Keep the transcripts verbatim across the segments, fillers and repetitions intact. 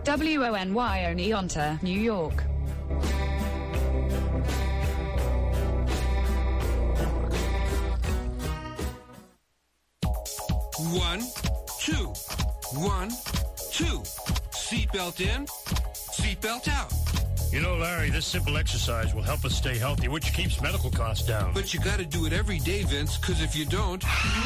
W O N Y Oneonta, New York. One, two, one, two. Seatbelt in, seatbelt out. You know, Larry, this simple exercise will help us stay healthy, which keeps medical costs down. But you gotta do it every day, Vince, because if you don't...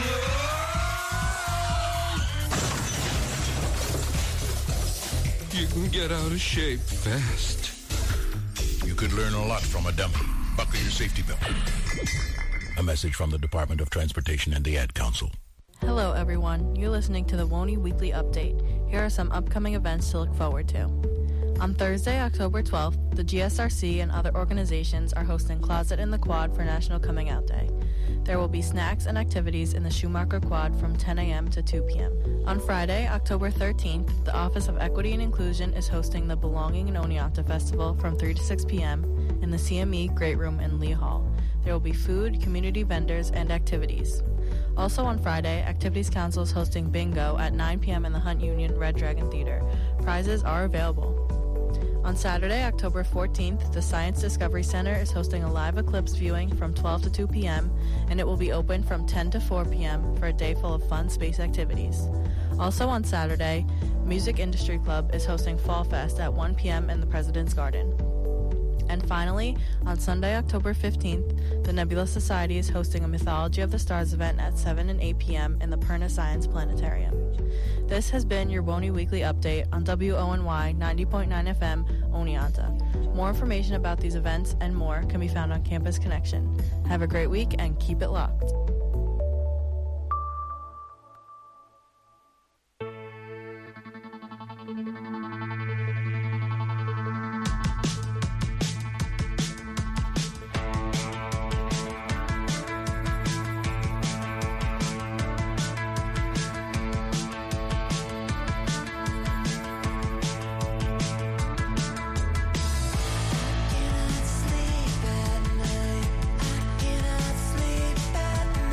you can get out of shape fast. You could learn a lot from a dummy. Buckle your safety belt. A message from the Department of Transportation and the Ad Council. Hello, everyone. You're listening to the W O N Y Weekly Update. Here are some upcoming events to look forward to. On Thursday, October twelfth, the G S R C and other organizations are hosting Closet in the Quad for National Coming Out Day. There will be snacks and activities in the Schumacher Quad from ten a.m. to two p.m. On Friday, October thirteenth, the Office of Equity and Inclusion is hosting the Belonging in Oneonta Festival from three to six p.m. in the C M E Great Room in Lee Hall. There will be food, community vendors, and activities. Also on Friday, Activities Council is hosting bingo at nine p.m. in the Hunt Union Red Dragon Theater. Prizes are available. On Saturday, October fourteenth, the Science Discovery Center is hosting a live eclipse viewing from twelve to two p.m., and it will be open from ten to four p.m. for a day full of fun space activities. Also on Saturday, Music Industry Club is hosting Fall Fest at one p.m. in the President's Garden. And finally, on Sunday, October fifteenth, the Nebula Society is hosting a Mythology of the Stars event at seven and eight p.m. in the Perna Science Planetarium. This has been your W O N Y Weekly Update on W O N Y ninety point nine F M, Oneonta. More information about these events and more can be found on Campus Connection. Have a great week and keep it locked. Cannot sleep at night.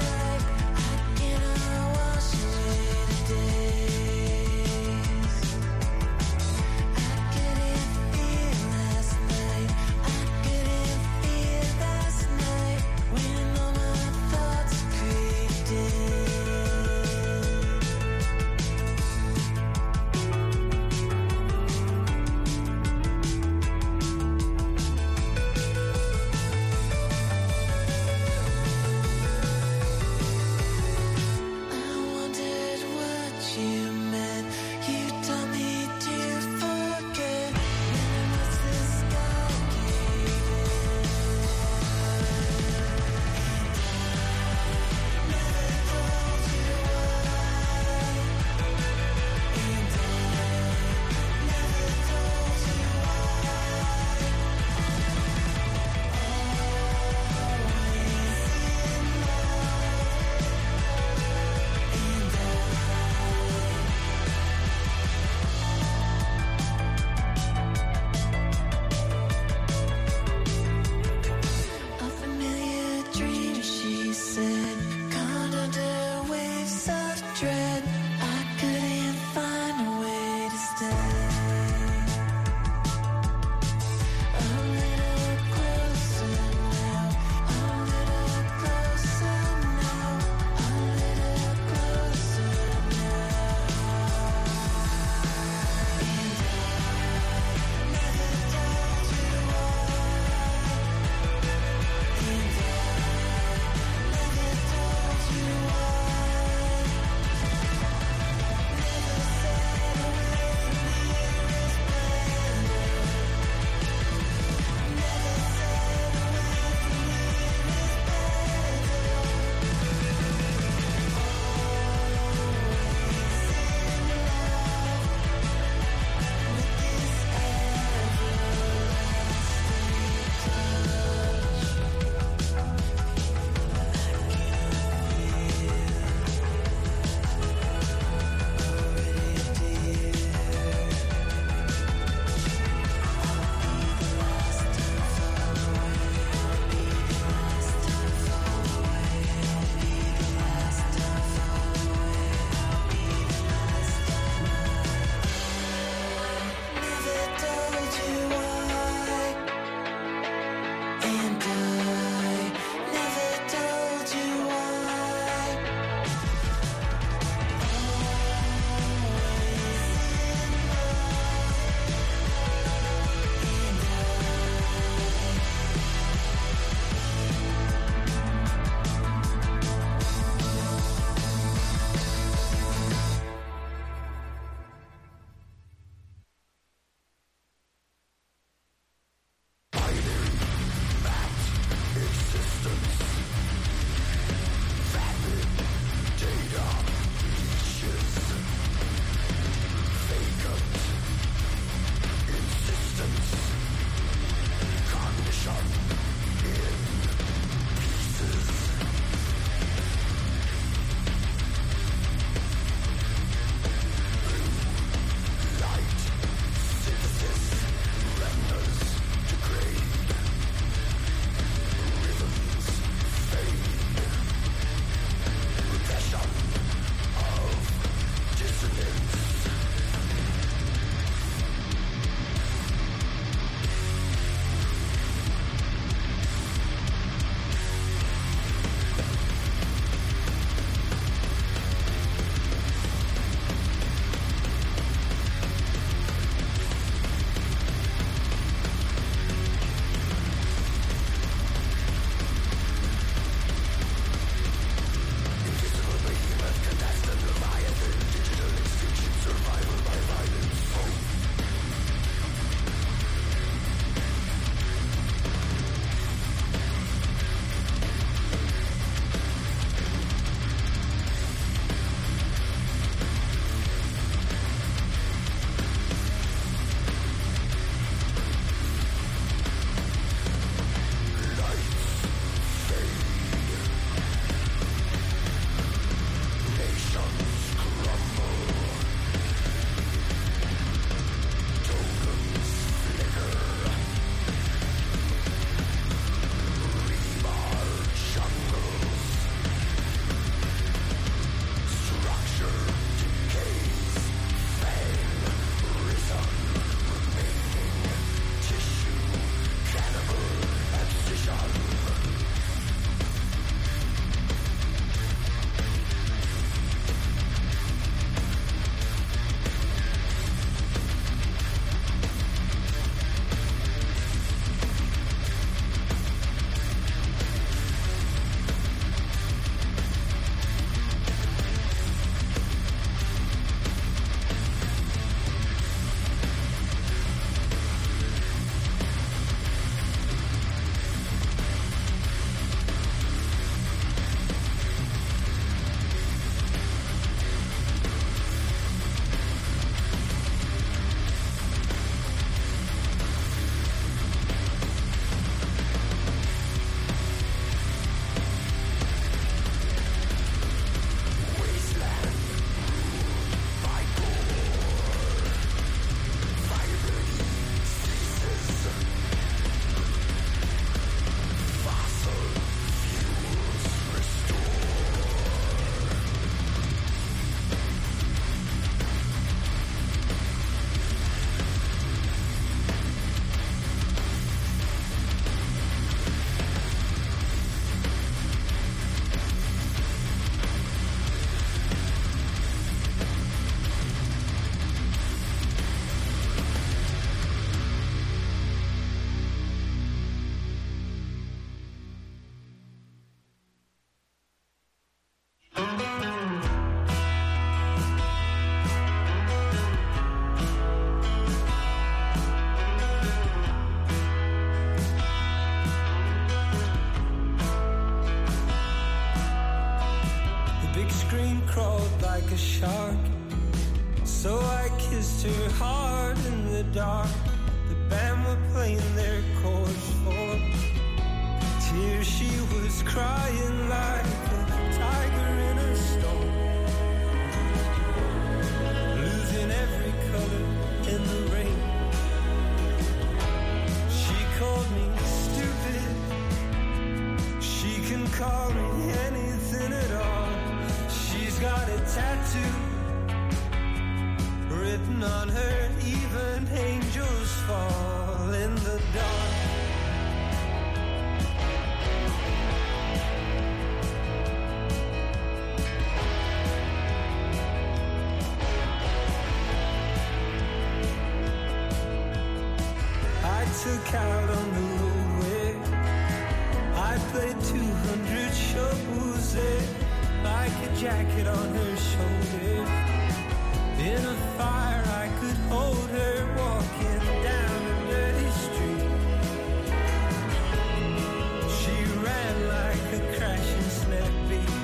a shark. So I kissed her hard in the dark. The band were playing their chords for tears. She was crying like a tiger in a storm, losing every color in the rain. She called me stupid. She can call me anything at all. She's got a tattoo written on her, even angels fall in the dark. I took out on the roadway. I played two hundred shows there, like a jacket on her shoulder. In a fire I could hold her, walking down a dirty street. She ran like a crashing snap beat.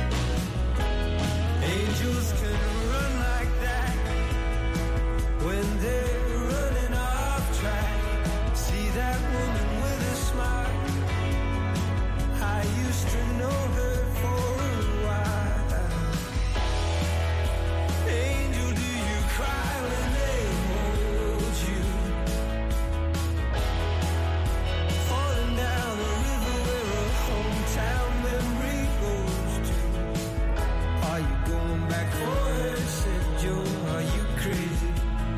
Angels can run like that when they're running off track. See that woman with a smile? I used to know her for a while. Angel, do you cry when they hold you? Falling down the river where a hometown memory goes to. Are you going back for her? Said Joe, are you crazy?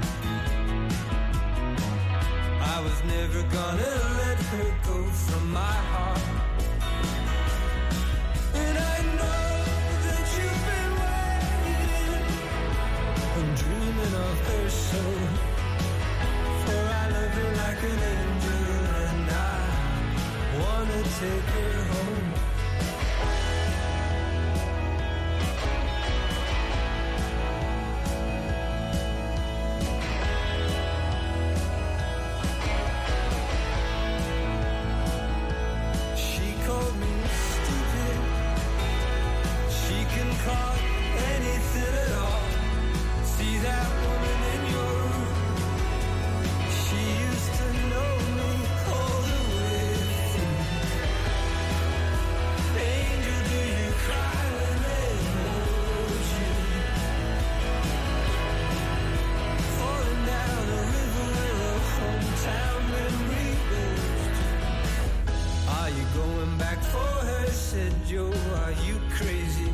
I was never gonna let her go from my heart. And I know that you've been waiting. I'm dreaming of her soul. For I love her like an angel, and I wanna take her home. She called me stupid. She can call anything at all. See that woman in your room? She used to know me all the way through. Angel, do you cry when they hold you? Falling down a river where a hometown memory goes to. Are you going back for her? Said Joe, are you crazy?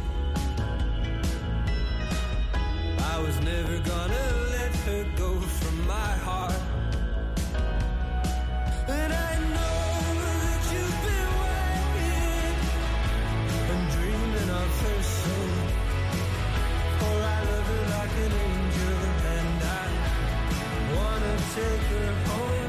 I was never gonna let her go from my heart. And I know that you've been waiting. I'm dreaming of her soul. For I love her like an angel, and I wanna take her home.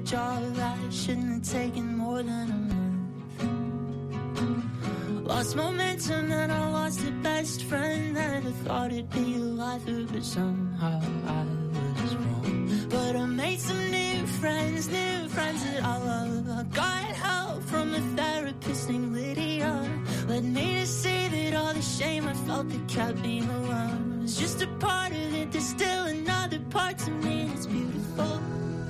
job that shouldn't have taken more than a month. Lost momentum and I lost a best friend. Never thought it'd be alive, but somehow I was wrong. But I made some new friends, new friends that I love. I got help from a therapist named Lydia. Led me to see that all the shame I felt that kept me alone was just a part of it. There's still another part to me that's beautiful.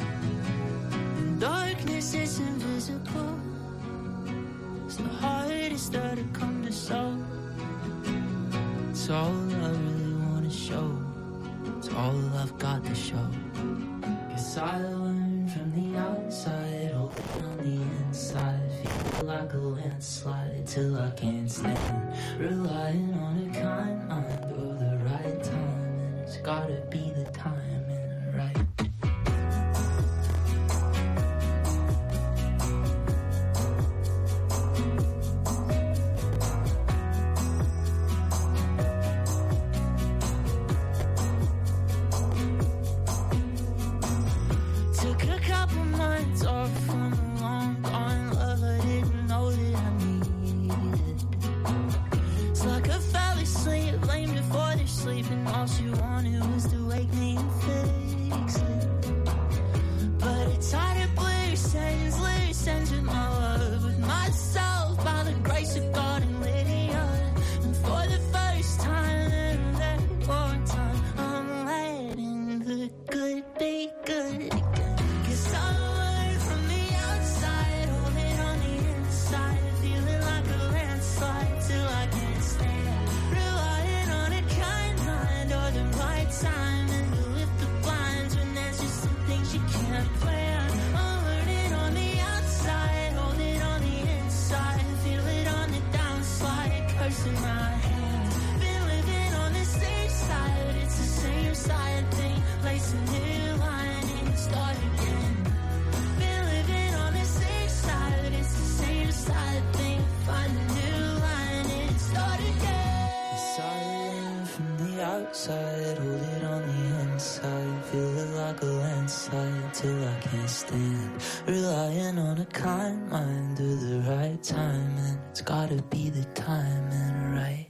Darkness is invisible. It's the hardest that I come to solve. It's all I really want to show. It's all I've got to show. Cause I learned from the outside, hoping on the inside. Feel like a landslide till I can't stand. Relying on a kind mind or the right time. And it's gotta be the timing, right? Sleeping, all she wanted was to wake me and fix it. But it's hard to loose ends, loose ends with my love, with myself by the grace of God and Lydia. And for the first time in that long time, I'm letting the good be good again. Cause I learned from the outside, hold it on the inside, feeling like a landslide till I can't stand. Relying on a kind or the right time and to lift the blinds when there's just some things you can't plan. I'll learn it on the outside, hold it on the inside, feel it on the downside, curse in my hands. Been living on the safe side, it's the same side thing, place a new line and start again. Been living on the safe side, it's the same side thing, find a new line and start again. Silent from the outside, hold it on the inside, feel it like a landslide till I can't stand. Relying on a kind mind or the right time, and it's gotta be the timing, right?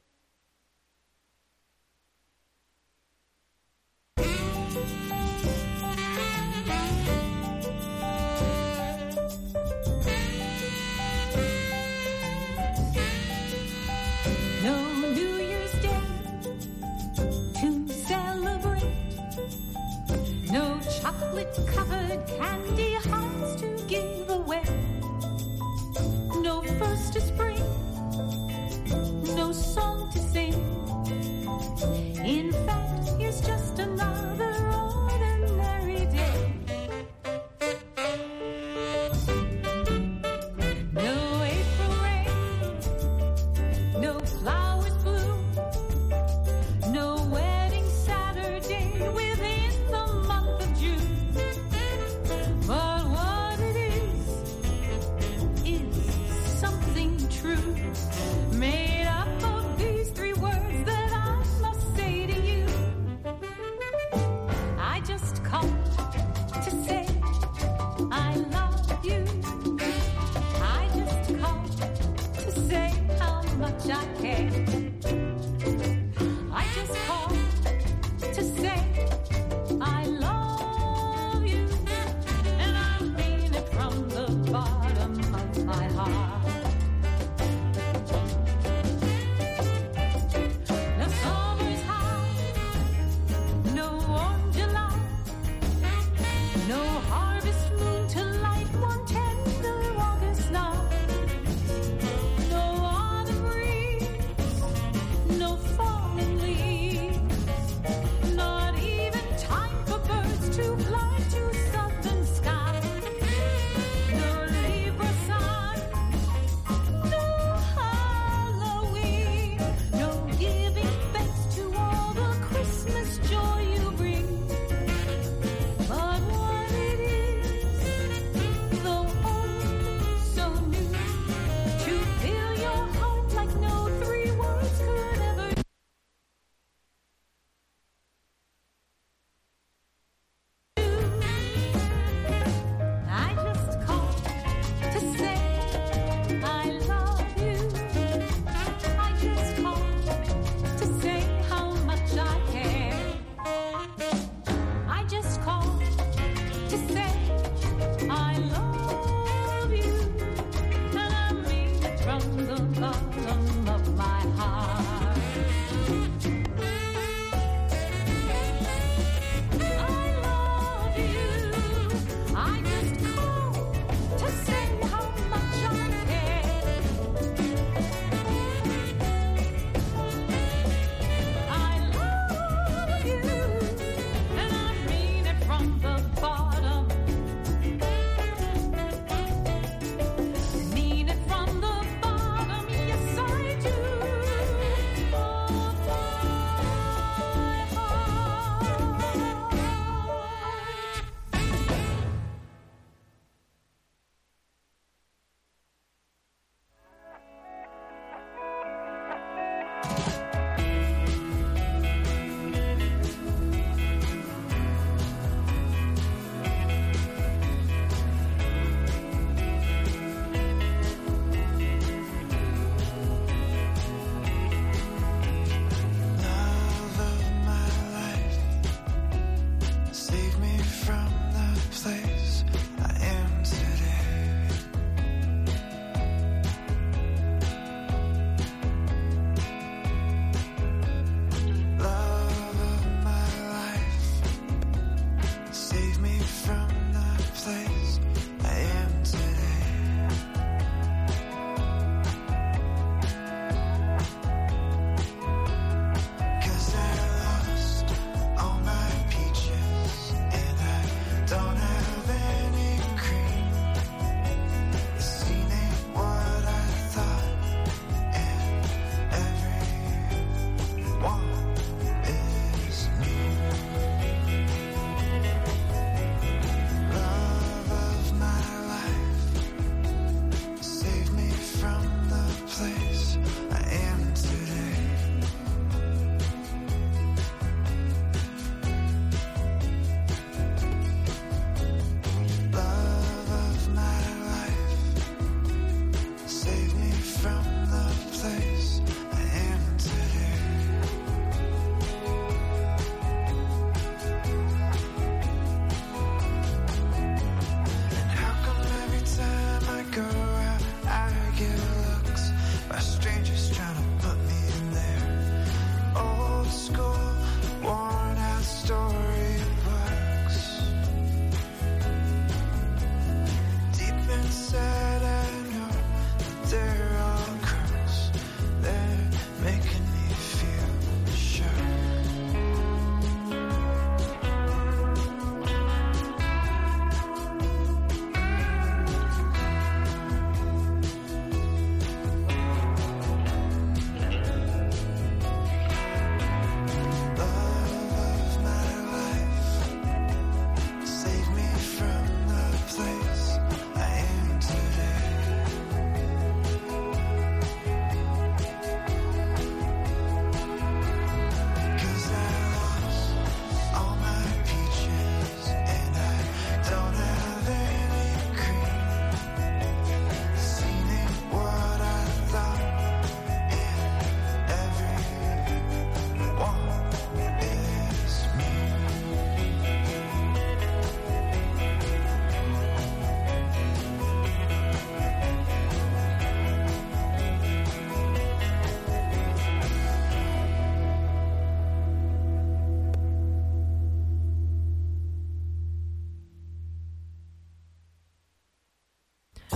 Chocolate-covered candy hearts to give away. No first to spring, no song to sing. In fact, here's just another ordinary day. No April rain, no flowers bloom, no wedding Saturday within the month of June. But what it is, is something true, made up of these three words that I must say to you.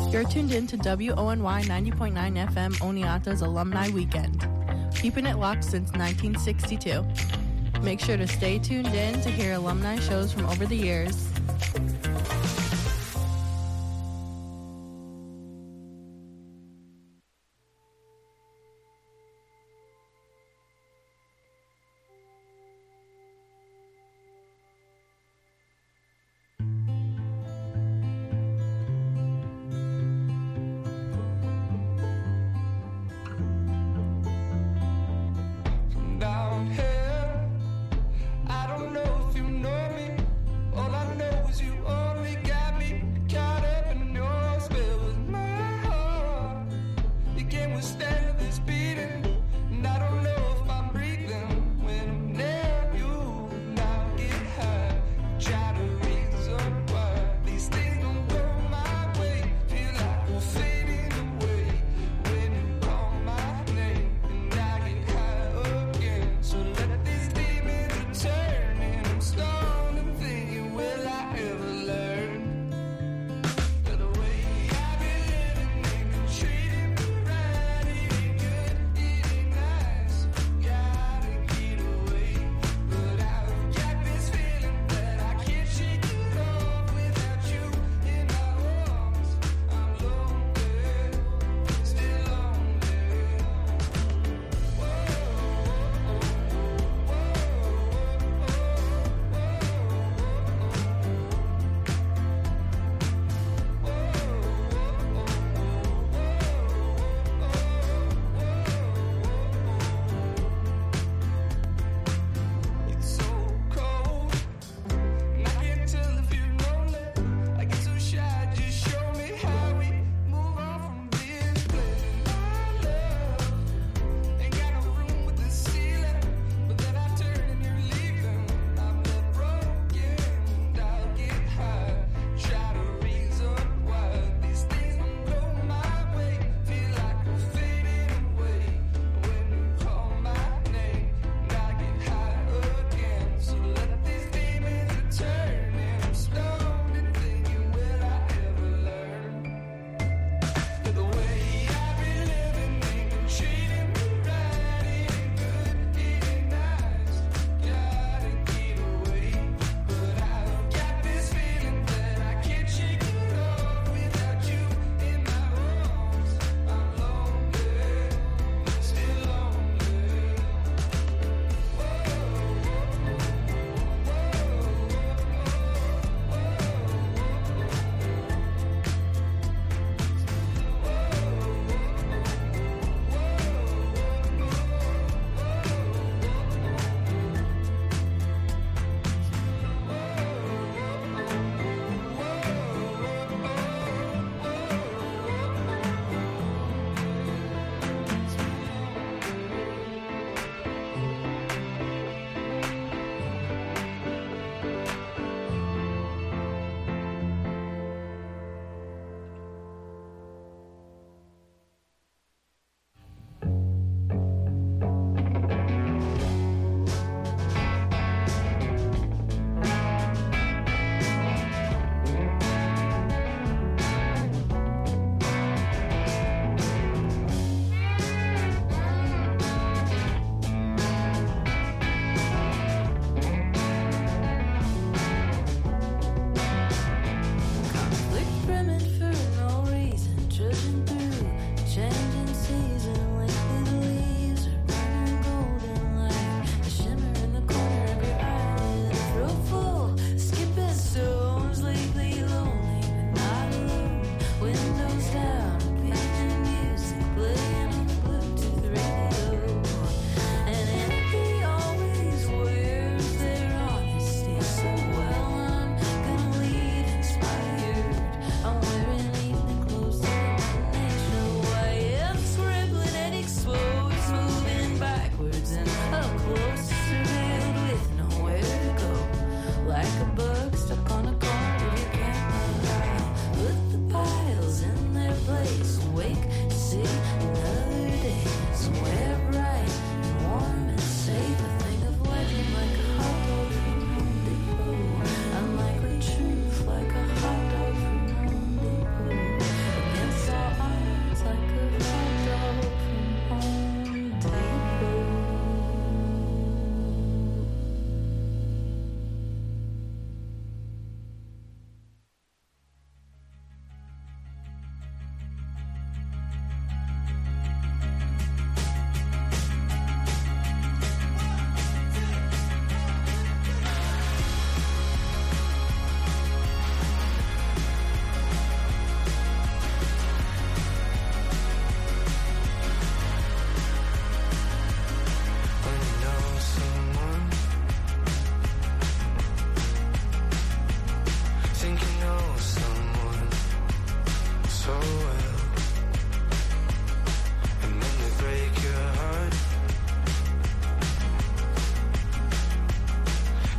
You're tuned in to W O N Y ninety point nine F M Oneonta's Alumni Weekend, keeping it locked since nineteen sixty-two. Make sure to stay tuned in to hear alumni shows from over the years. Down here, I don't know if you know me. All I know is you only got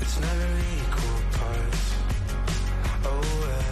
it's never equal parts. Oh well.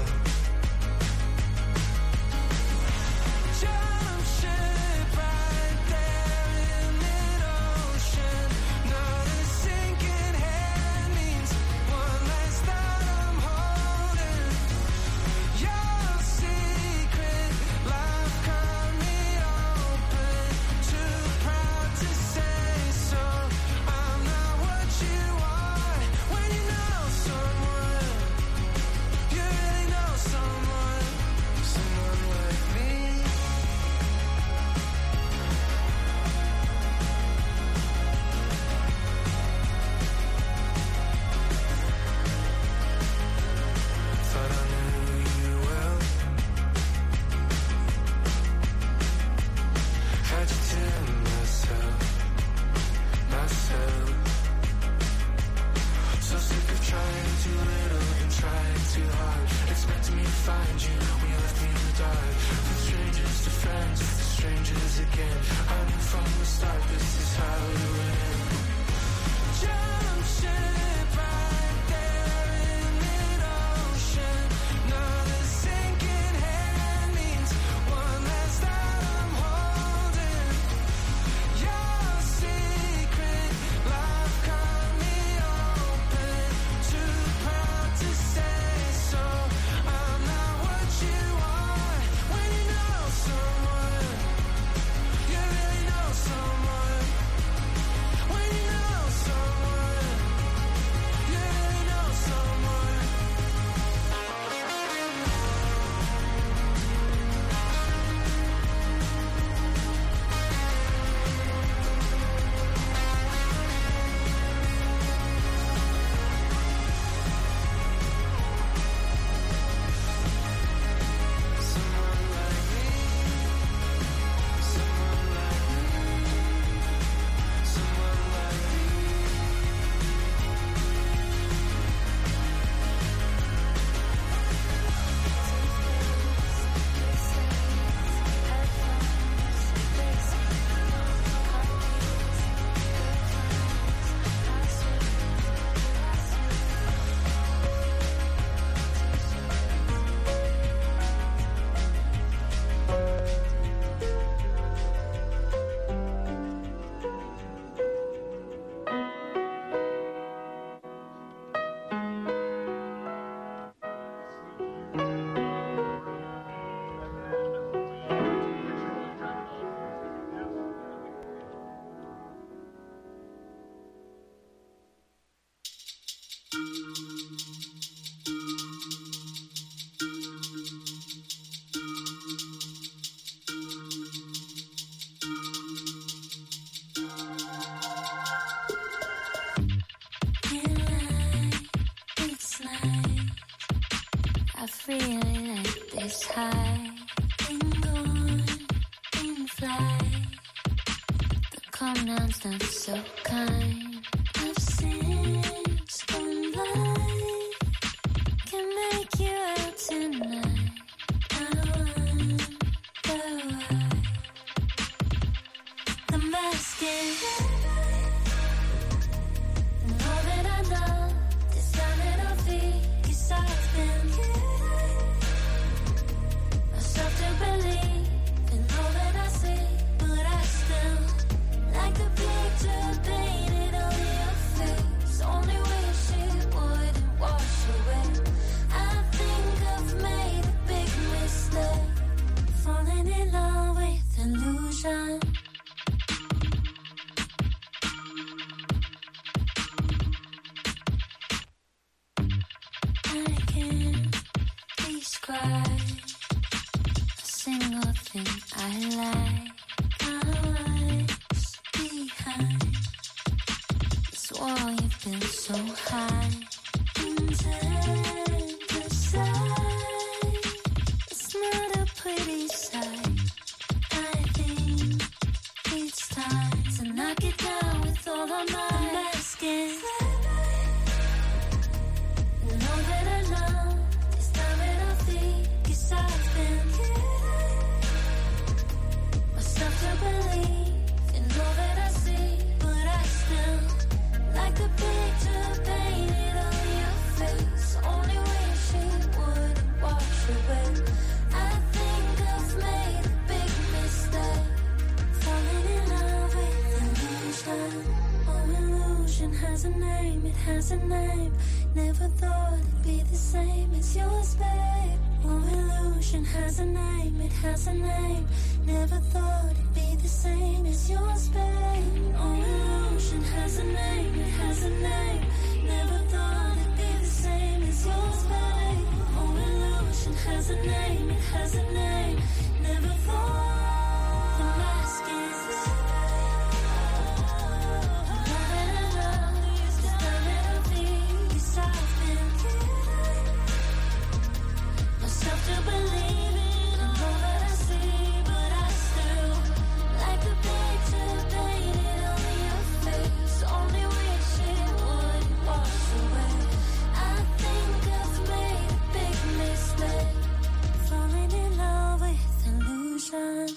Jump ship right there in mid-ocean. Now this sinking hand means one less that I'm holding. Your secret life cut me open. Too proud to say so. I'm not what you are. When you know someone, you really know someone. Someone like me. Thought I knew you well. Had you to myself, myself. So sick of trying too little and trying too hard. Expecting me to find you when you left me in the dark. From strangers to friends, to strangers again. I knew from the start this is how it would end. Jump ship right there in mid-ocean. Now the sinking hand means one less that I'm holding. Your secret life cut me open. Too proud to say so. I'm not what you are. When you know someone, you really know someone. When you know someone, you really know someone. Someone like me. Someone like me. Someone like me. It's nice. I feel like this high. In gone, in flight. The calm down's not so kind. I've since gone blind. Can make you out tonight. I wonder why. The mask is. And all that I know, this time that I feel, 'cause I've been myself to believe in all that I see, but I still like the picture painted on your face. Only wish it wouldn't wash away. I think I've made a big mistake, falling in love with illusion. I can't describe a single thing I like. Eyes behind this wall, you've been so high. Intent aside, it's not a pretty sight. I think it's time to knock it down with all of my masking. And all that I know, this time that I feel, 'cause I've been has a name. Never thought it'd be the same as yours, babe. Oh, illusion has a name, it has a name. Never thought it'd be the same as yours, babe. Oh, illusion has a name, it has a name. Never thought it'd be the same as yours, babe. Oh, illusion has a name, it has a name. Never thought. The mask is myself to believe in all that I see, but I still like the picture painted on your face. Only wish it would wash away. I think I've made a big mistake, falling in love with illusion.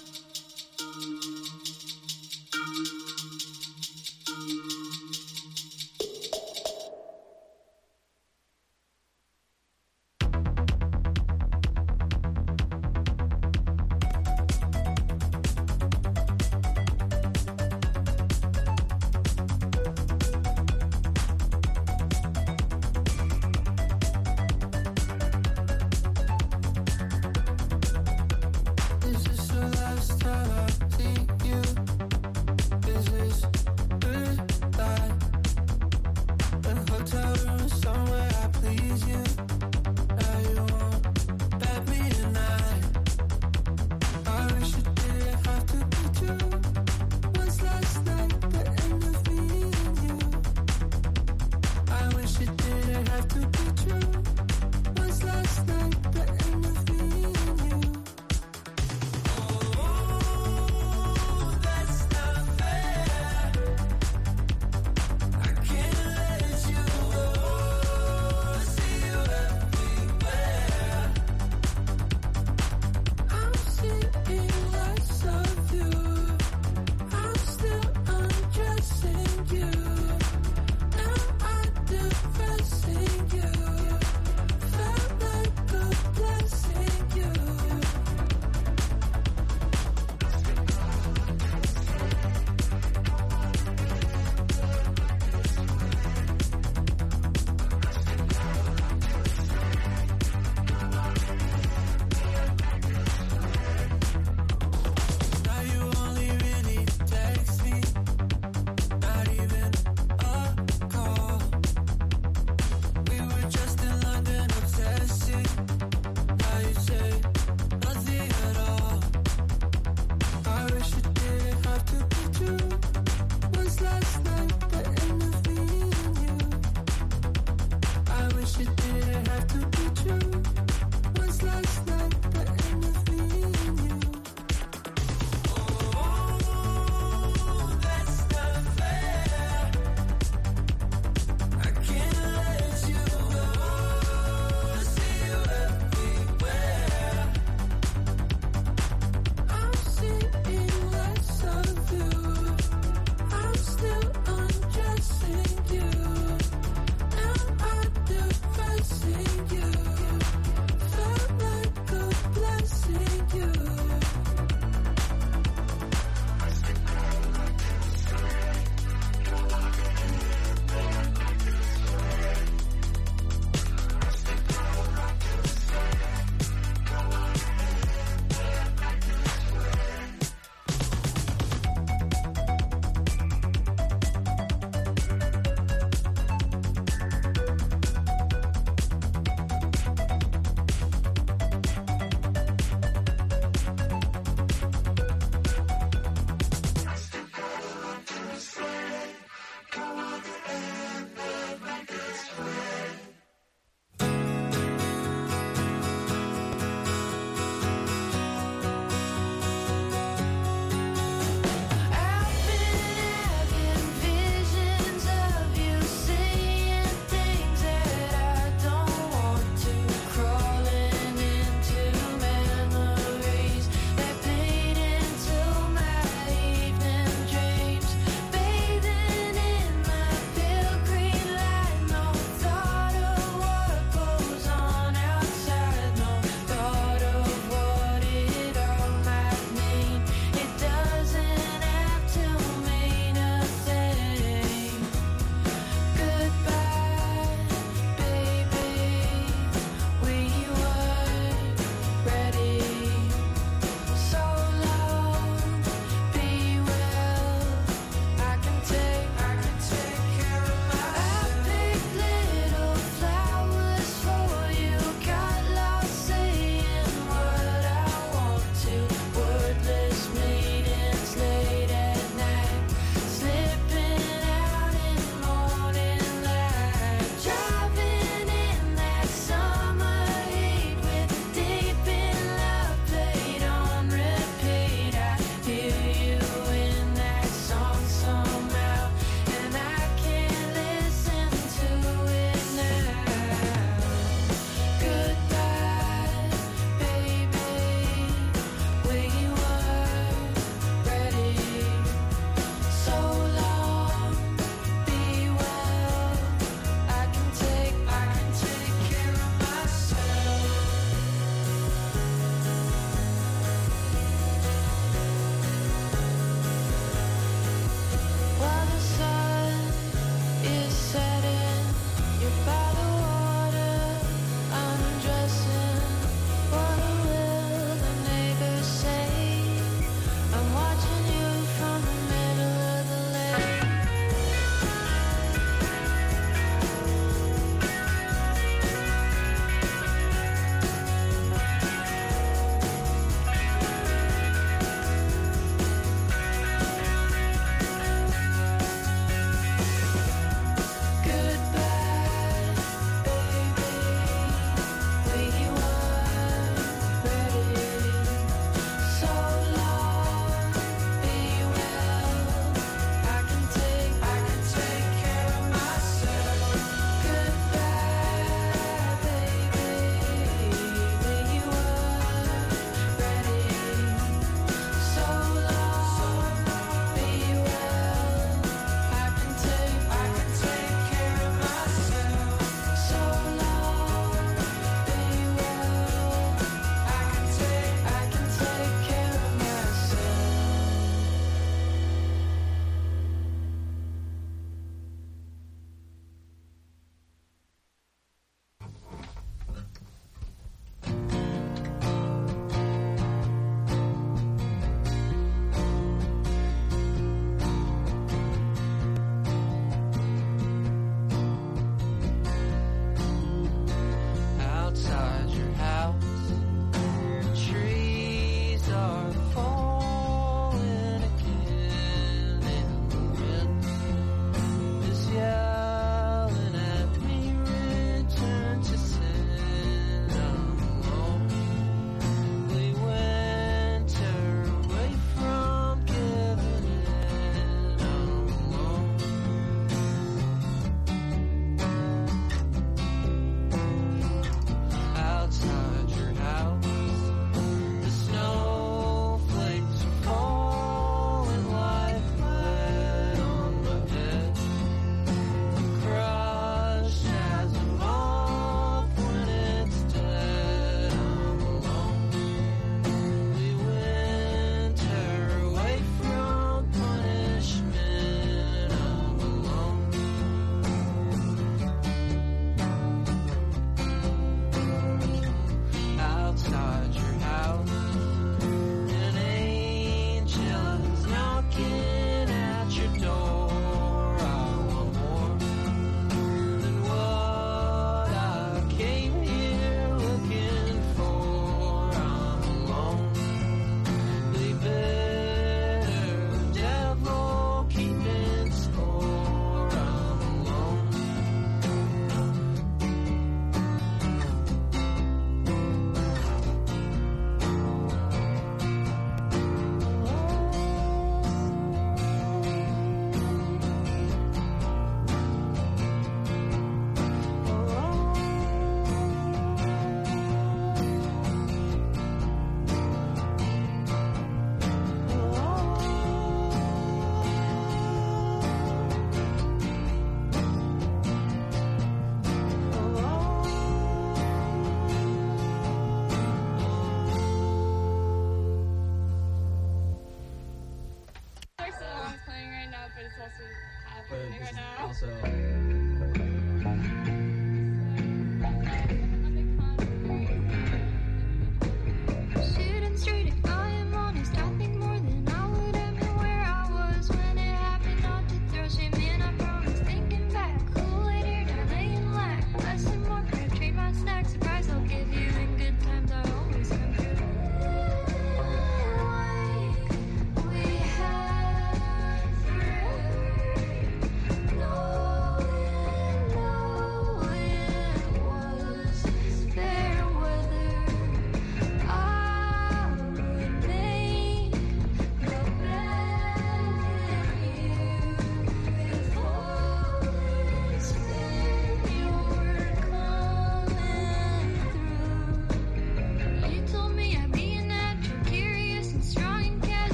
You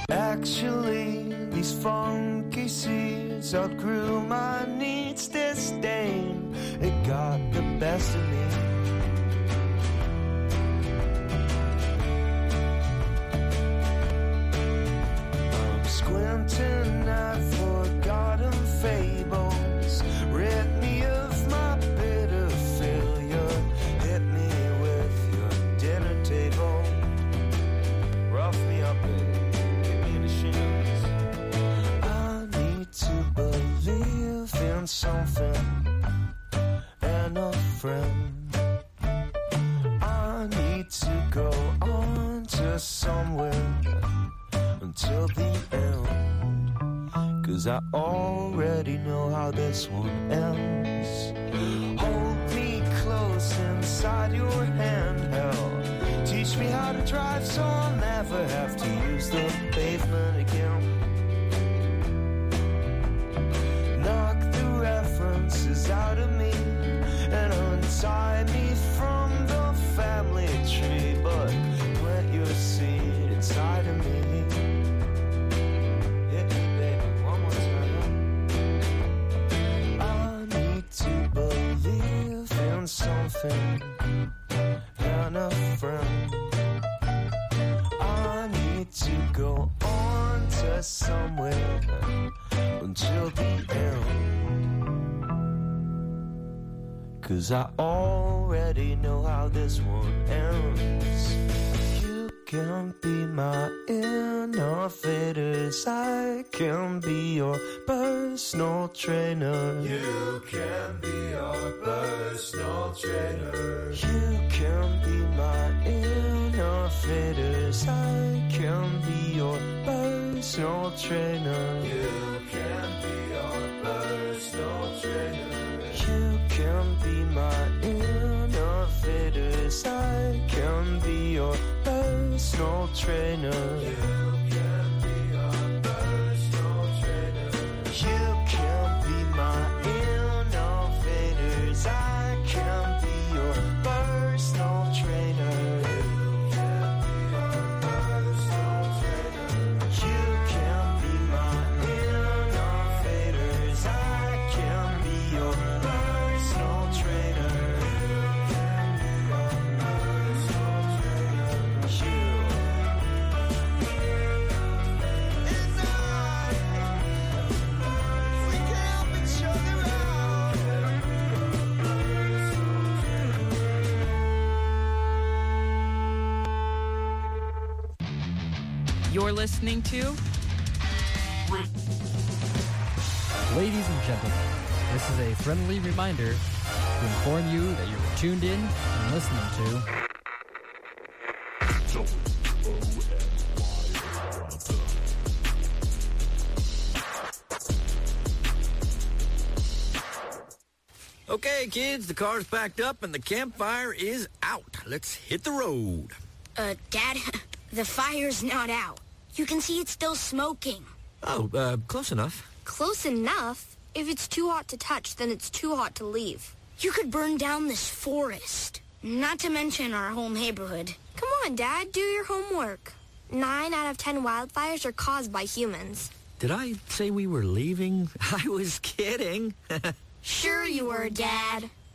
Actually, these funky seeds outgrew my needs. Disdain, it got the best of me. I'm squinting at forgotten fables. Rid me of my bitter failure. Hit me with your dinner table. Rough me up, baby. Believe in something and a friend. I need to go on to somewhere until the end, 'cause I already know how this one ends. Hold me close inside your handheld. Teach me how to drive so I'll never have to use the pavement again. Knock the references out of me and untie me from the family tree, but plant your seed inside of me. Hit me, baby, one more time. I need to believe in something and a friend. I need to go on to somewhere until the end, 'cause I already know how this one ends. You can be my innovators, I can be your personal trainer. You can be your personal trainer. You can be my innovators, I can be your personal trainer. You can be your personal trainer. You can be my innovators, I can be your personal trainer. You can be your personal trainer. You can be my innovators, I can be your personal trainer. You can be your personal trainer. You can be my innovators, I can be your personal trainer. You're listening to... Ladies and gentlemen, this is a friendly reminder to inform you that you're tuned in and listening to... Okay, kids, the car's packed up and the campfire is out. Let's hit the road. Uh, Dad, the fire's not out. You can see it's still smoking. Oh, uh, close enough. Close enough? If it's too hot to touch, then it's too hot to leave. You could burn down this forest. Not to mention our whole neighborhood. Come on, Dad, do your homework. Nine out of ten wildfires are caused by humans. Did I say we were leaving? I was kidding. Sure you were, Dad.